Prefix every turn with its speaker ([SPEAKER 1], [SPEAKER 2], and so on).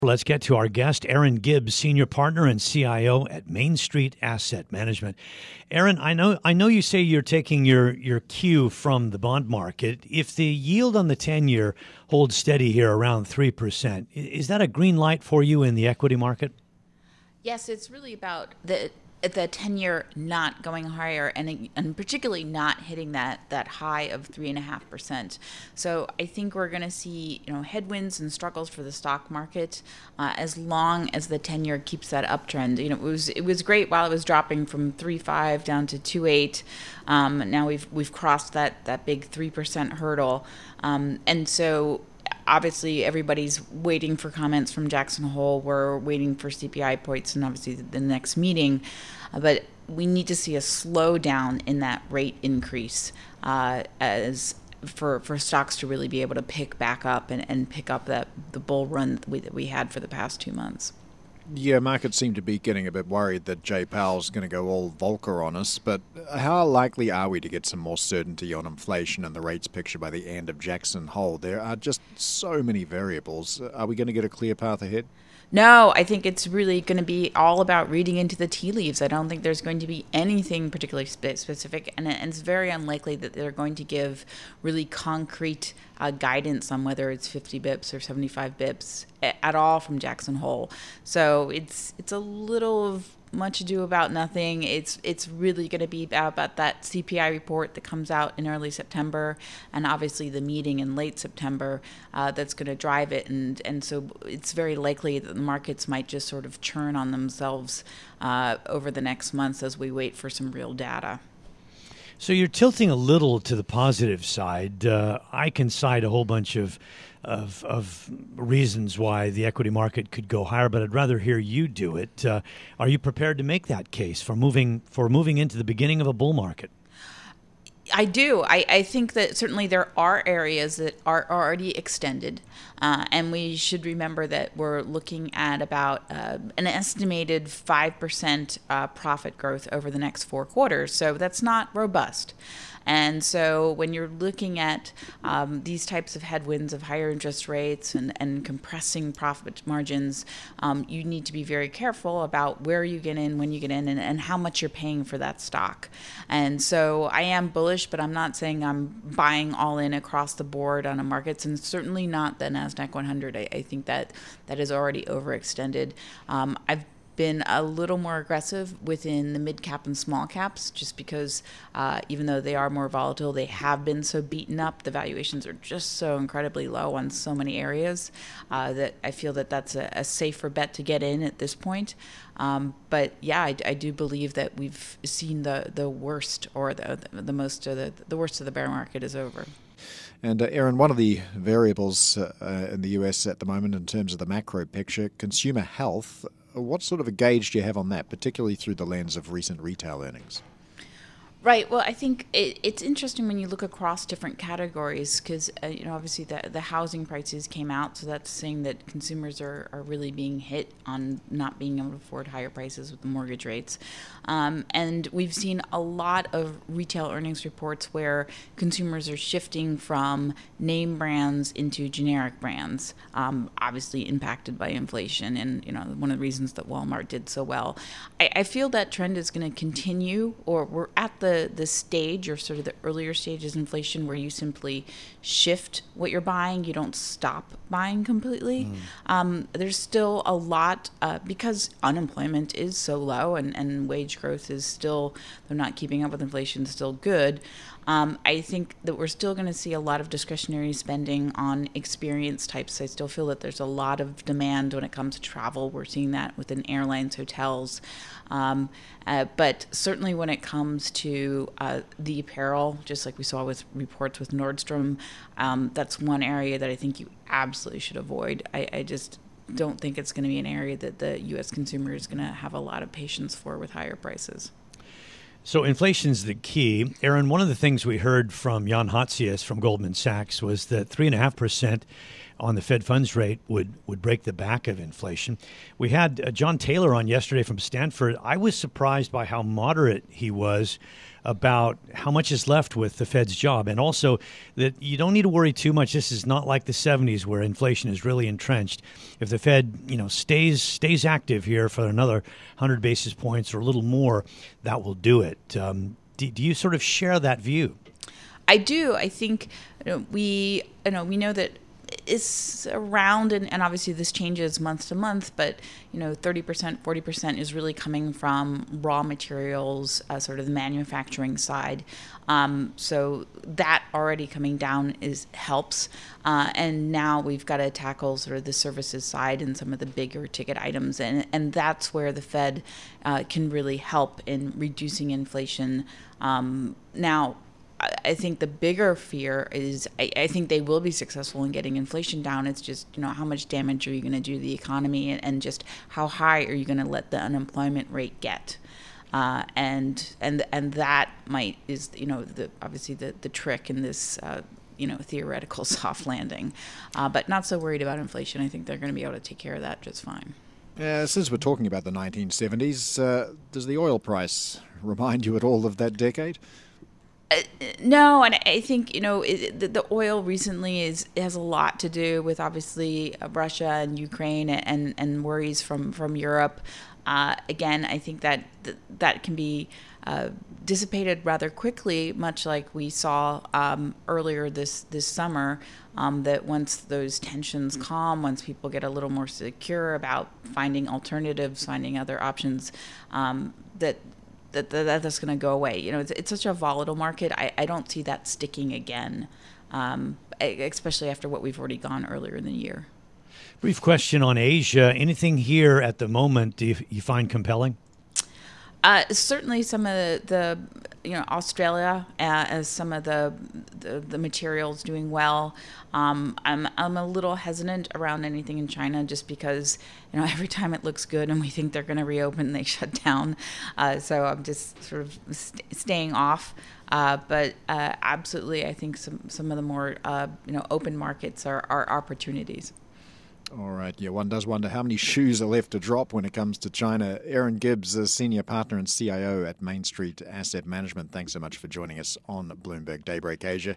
[SPEAKER 1] Let's get to our guest, Aaron Gibbs, Senior Partner and CIO at Main Street Asset Management. Aaron, I know you say you're taking your cue from the bond market. If the yield on the 10-year holds steady here around 3%, is that a green light for you in the equity market?
[SPEAKER 2] Yes, it's really about the 10-year not going higher and particularly not hitting that high of 3.5%. So I think we're going to see headwinds and struggles for the stock market as long as the 10-year keeps that uptrend. It was great while it was dropping from 3.5 down to 2.8. Now we've crossed that big 3% hurdle, and so. Obviously, everybody's waiting for comments from Jackson Hole. We're waiting for CPI points and obviously the next meeting. But we need to see a slowdown in that rate increase as for stocks to really be able to pick back up and pick up the bull run that we had for the past 2 months.
[SPEAKER 3] Yeah, markets seem to be getting a bit worried that Jay Powell's going to go all Volcker on us, but how likely are we to get some more certainty on inflation and the rates picture by the end of Jackson Hole? There are just so many variables. Are we going to get a clear path ahead?
[SPEAKER 2] No, I think it's really going to be all about reading into the tea leaves. I don't think there's going to be anything particularly specific, and it's very unlikely that they're going to give really concrete guidance on whether it's 50 bips or 75 bips at all from Jackson Hole. So it's a little much ado about nothing. It's really going to be about that CPI report that comes out in early September, and obviously the meeting in late September that's going to drive it. And so it's very likely that the markets might just sort of churn on themselves over the next months as we wait for some real data.
[SPEAKER 1] So you're tilting a little to the positive side. I can cite a whole bunch of reasons why the equity market could go higher, but I'd rather hear you do it. Are you prepared to make that case for moving into the beginning of a bull market?
[SPEAKER 2] I do. I think that certainly there are areas that are already extended, and we should remember that we're looking at about an estimated 5% profit growth over the next 4 quarters. So that's not robust. And so when you're looking at these types of headwinds of higher interest rates and compressing profit margins, you need to be very careful about where you get in, when you get in, and how much you're paying for that stock. And so I am bullish, but I'm not saying I'm buying all in across the board on a markets, and certainly not the NASDAQ 100. I think that is already overextended. I've been a little more aggressive within the mid cap and small caps, just because even though they are more volatile, they have been so beaten up. The valuations are just so incredibly low on so many areas that I feel that that's a safer bet to get in at this point. But yeah, I do believe that we've seen the worst, or the most of the worst of the bear market is over.
[SPEAKER 3] And Aaron, one of the variables in the US at the moment in terms of the macro picture, consumer health. What sort of a gauge do you have on that, particularly through the lens of recent retail earnings?
[SPEAKER 2] Right. Well, I think it's interesting when you look across different categories because, obviously the housing prices came out. So that's saying that consumers are really being hit on not being able to afford higher prices with the mortgage rates. And we've seen a lot of retail earnings reports where consumers are shifting from name brands into generic brands, obviously impacted by inflation. And, one of the reasons that Walmart did so well. I feel that trend is going to continue, or we're at the stage, or sort of the earlier stages of inflation, where you simply shift what you're buying. You don't stop buying completely. There's still a lot because unemployment is so low and wage growth is still, they're not keeping up with inflation, still good. I think that we're still going to see a lot of discretionary spending on experience types. I still feel that there's a lot of demand when it comes to travel. We're seeing that within airlines, hotels. But certainly when it comes to the apparel, just like we saw with reports with Nordstrom, that's one area that I think you absolutely should avoid. I just don't think it's going to be an area that the U.S. consumer is going to have a lot of patience for with higher prices.
[SPEAKER 1] So inflation's the key. Aaron, one of the things we heard from Jan Hatzius from Goldman Sachs was that 3.5% on the Fed funds rate would break the back of inflation. We had John Taylor on yesterday from Stanford. I was surprised by how moderate he was about how much is left with the Fed's job, and also that you don't need to worry too much. This is not like the 70s where inflation is really entrenched. If the Fed, stays active here for another 100 basis points or a little more, that will do it. Do you sort of share that view?
[SPEAKER 2] I do. I think we know that it's around, and obviously this changes month to month, but 30%, 40% is really coming from raw materials, sort of the manufacturing side. So that already coming down helps. And now we've got to tackle sort of the services side and some of the bigger ticket items. And that's where the Fed can really help in reducing inflation. Now, I think the bigger fear is I think they will be successful in getting inflation down. It's just, how much damage are you going to do to the economy, and just how high are you going to let the unemployment rate get? And that is obviously the trick in this theoretical soft landing, but not so worried about inflation. I think they're going to be able to take care of that just fine.
[SPEAKER 3] Since we're talking about the 1970s, does the oil price remind you at all of that decade?
[SPEAKER 2] No, and I think the oil recently has a lot to do with obviously Russia and Ukraine and worries from Europe. Again, I think that can be dissipated rather quickly, much like we saw earlier this summer. That once those tensions calm, once people get a little more secure about finding alternatives, finding other options, that's going to go away. It's such a volatile market. I don't see that sticking again, especially after what we've already gone earlier in the year.
[SPEAKER 1] Brief question on Asia. Anything here at the moment do you find compelling?
[SPEAKER 2] Certainly some of the Australia, as some of the materials doing well. I'm a little hesitant around anything in China just because every time it looks good and we think they're going to reopen, they shut down. So I'm just sort of staying off. But absolutely, I think some of the more open markets are opportunities.
[SPEAKER 3] All right. Yeah, one does wonder how many shoes are left to drop when it comes to China. Erin Gibbs, a senior partner and CIO at Main Street Asset Management. Thanks so much for joining us on Bloomberg Daybreak Asia.